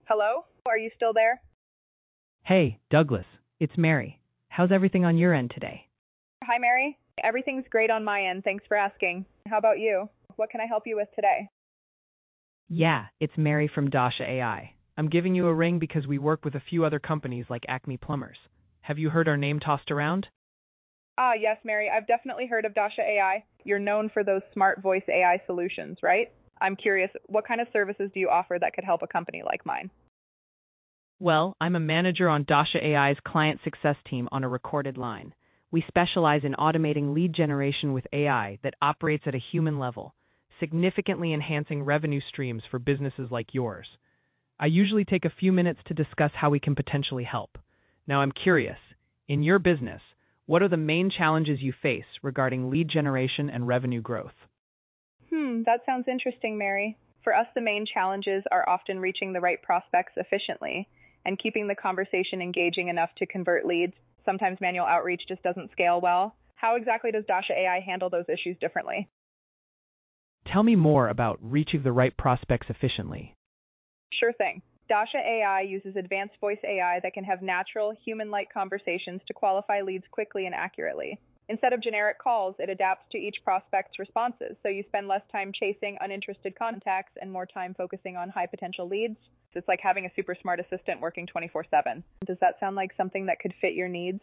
Hello? Are you still there? Hey, Douglas, it's Mary. How's everything on your end today? Hi, Mary. Everything's great on my end. Thanks for asking. How about you? What can I help you with today? Yeah, it's Mary from Dasha AI. I'm giving you a ring because we work with a few other companies like Acme Plumbers. Have you heard our name tossed around? Yes, Mary. I've definitely heard of Dasha AI. You're known for those smart voice AI solutions, right? I'm curious, what kind of services do you offer that could help a company like mine? Well, I'm a manager on Dasha AI's client success team on a recorded line. We specialize in automating lead generation with AI that operates at a human level, significantly enhancing revenue streams for businesses like yours. I usually take a few minutes to discuss how we can potentially help. Now, I'm curious, in your business, what are the main challenges you face regarding lead generation and revenue growth? That sounds interesting, Mary. For us, the main challenges are often reaching the right prospects efficiently and keeping the conversation engaging enough to convert leads. Sometimes manual outreach just doesn't scale well. How exactly does Dasha AI handle those issues differently? Tell me more about reaching the right prospects efficiently. Sure thing. Dasha AI uses advanced voice AI that can have natural, human-like conversations to qualify leads quickly and accurately. Instead of generic calls, it adapts to each prospect's responses, so you spend less time chasing uninterested contacts and more time focusing on high-potential leads. It's like having a super smart assistant working 24/7. Does that sound like something that could fit your needs?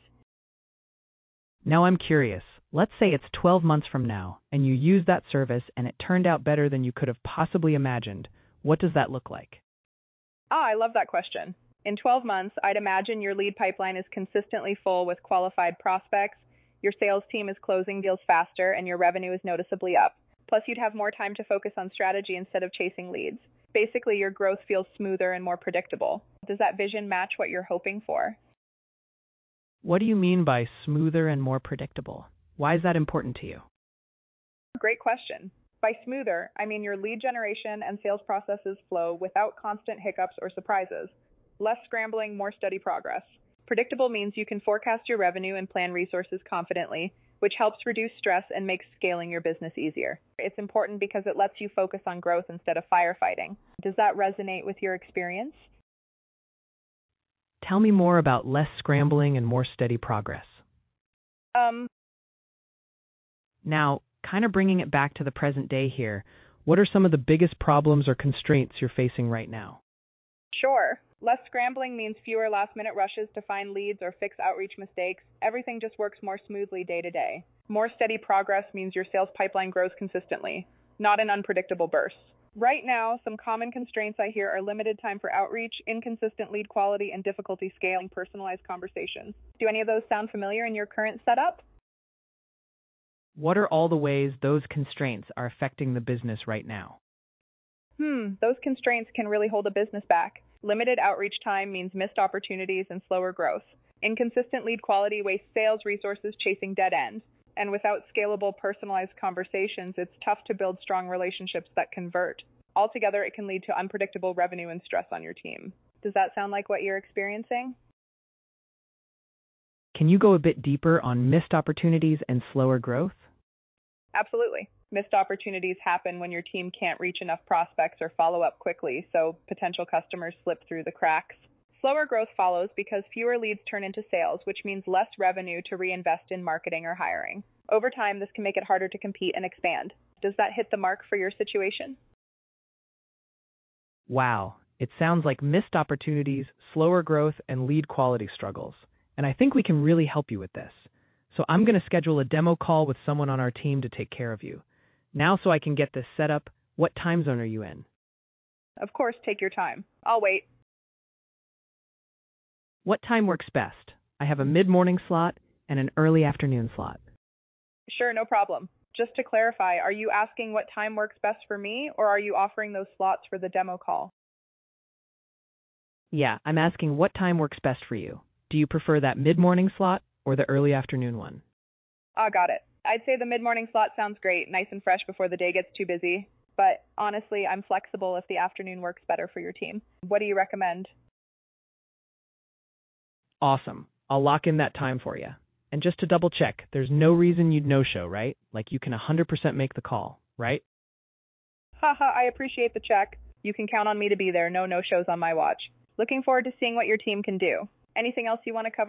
Now I'm curious. Let's say it's 12 months from now, and you use that service and it turned out better than you could have possibly imagined. What does that look like? I love that question. In 12 months, I'd imagine your lead pipeline is consistently full with qualified prospects, your sales team is closing deals faster, and your revenue is noticeably up. Plus, you'd have more time to focus on strategy instead of chasing leads. Basically, your growth feels smoother and more predictable. Does that vision match what you're hoping for? What do you mean by smoother and more predictable? Why is that important to you? Great question. By smoother, I mean your lead generation and sales processes flow without constant hiccups or surprises. Less scrambling, more steady progress. Predictable means you can forecast your revenue and plan resources confidently, which helps reduce stress and makes scaling your business easier. It's important because it lets you focus on growth instead of firefighting. Does that resonate with your experience? Tell me more about less scrambling and more steady progress. Um, Now, kind of bringing it back to the present day here, what are some of the biggest problems or constraints you're facing right now? Sure. Less scrambling means fewer last-minute rushes to find leads or fix outreach mistakes. Everything just works more smoothly day to day. More steady progress means your sales pipeline grows consistently, not in unpredictable bursts. Right now, some common constraints I hear are limited time for outreach, inconsistent lead quality, and difficulty scaling personalized conversations. Do any of those sound familiar in your current setup? What are all the ways those constraints are affecting the business right now? Those constraints can really hold a business back. Limited outreach time means missed opportunities and slower growth. Inconsistent lead quality wastes sales resources chasing dead ends. And without scalable, personalized conversations, it's tough to build strong relationships that convert. Altogether, it can lead to unpredictable revenue and stress on your team. Does that sound like what you're experiencing? Can you go a bit deeper on missed opportunities and slower growth? Absolutely. Missed opportunities happen when your team can't reach enough prospects or follow up quickly, so potential customers slip through the cracks. Slower growth follows because fewer leads turn into sales, which means less revenue to reinvest in marketing or hiring. Over time, this can make it harder to compete and expand. Does that hit the mark for your situation? Wow, it sounds like missed opportunities, slower growth, and lead quality struggles. And I think we can really help you with this. So I'm going to schedule a demo call with someone on our team to take care of you. Now so I can get this set up, what time zone are you in? Of course, take your time. I'll wait. What time works best? I have a mid-morning slot and an early afternoon slot. Sure, no problem. Just to clarify, are you asking what time works best for me, or are you offering those slots for the demo call? Yeah, I'm asking what time works best for you. Do you prefer that mid-morning slot or the early afternoon one? Got it. I'd say the mid-morning slot sounds great, nice and fresh before the day gets too busy. But honestly, I'm flexible if the afternoon works better for your team. What do you recommend? Awesome. I'll lock in that time for you. And just to double check, there's no reason you'd no-show, right? Like you can 100% make the call, right? Haha, I appreciate the check. You can count on me to be there. No shows on my watch. Looking forward to seeing what your team can do. Anything else you want to cover?